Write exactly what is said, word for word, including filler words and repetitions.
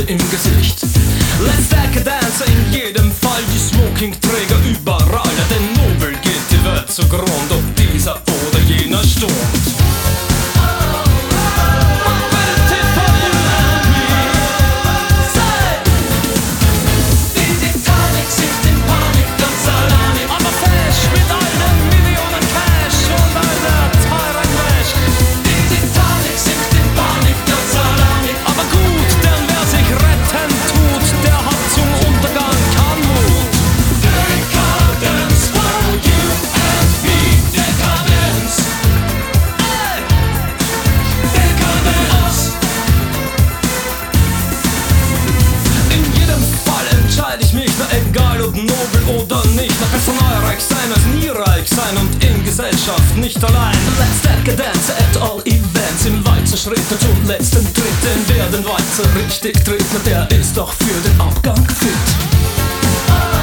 Gänse im Gesicht. Let's Decadence in jedem Fall, die Smokingträger überall. Denn nobel geht die Welt zugrund, ob dieser oder jener stürmt. Egal ob nobel oder nicht, man kann von reich sein als nie reich sein und in Gesellschaft nicht allein. Let's Decadence at all events, im Walzerschritt zum letzten Tritt, denn wer den Walzer richtig tritt, na der ist doch für den Abgang fit.